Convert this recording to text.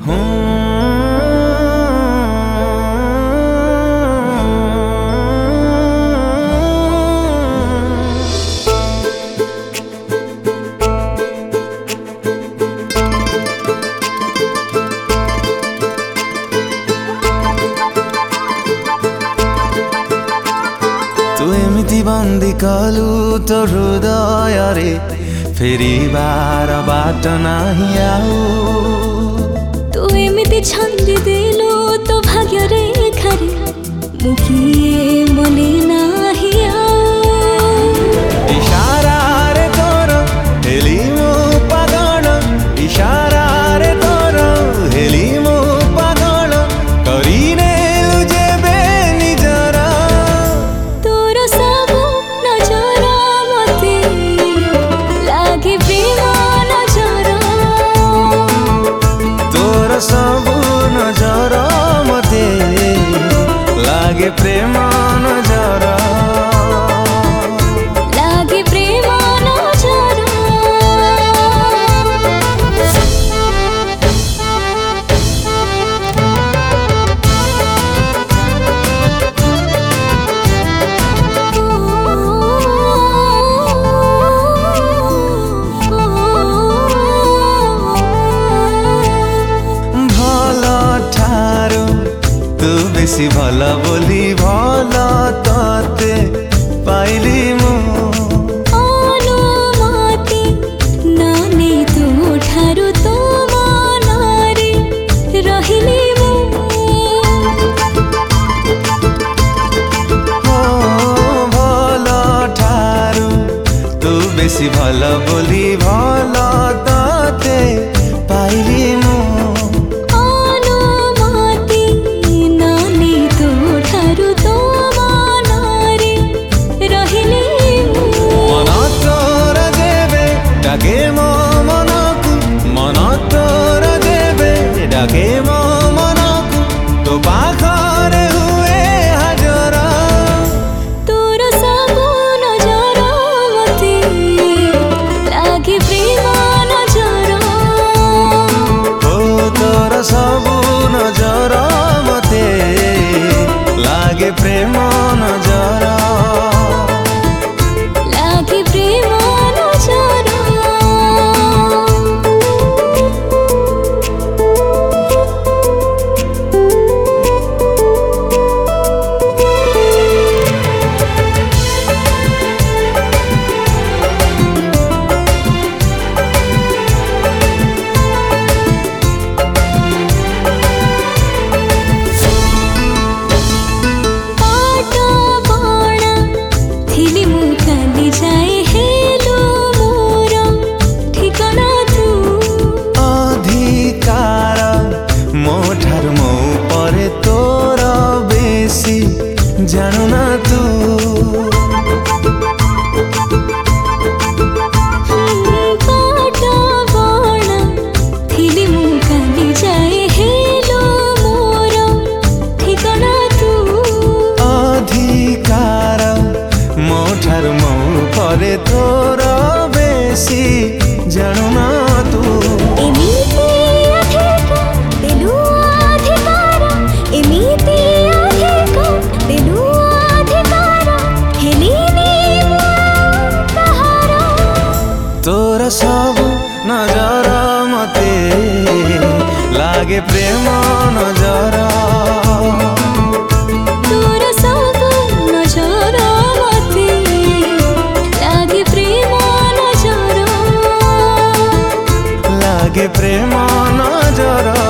तू एमिति बंदी कलु तो हृदय रे फेरिबार बाट नाही आऊ तू एमिति छंदी देलु तो भाग्य रे खरे मुखिए मने नाही आऊ इशारा रे तोर हेली मो पागल इशारा रे तोर हेली मो पागल करिने जेबे निजर तोर सब नजर मते लागे प्रेम नजर तोर सब नजर मते लागे प्रेम नजर लागे प्रेम नजर बेसी भला बोली भला तते पाइली मु अनुमति नानी तू ठारू तो मनारे रहिली मु भला ठारू तू बेसी भला बोली भला तते पाइली मु डाके मो मनकु तो पाखरे हुए हाजर तोर सब नजर मते लागे प्रेम नजर ओ तोर सब नजर मते लागे प्रेम नजर लागे प्रेम नजर जानू ना तू पाटा बाणा थिली मु काली जाए हेलो मोर ठिकाना तू अधिकार मो ठारू मो परे तोर बेसी जानू ना तू एमिति अधिकार देलु अधिकार एमिति तोर सब नजर मते लागे प्रेम नजर तोर सब नजर मते लागे प्रेम नजर लागे प्रेम नजर।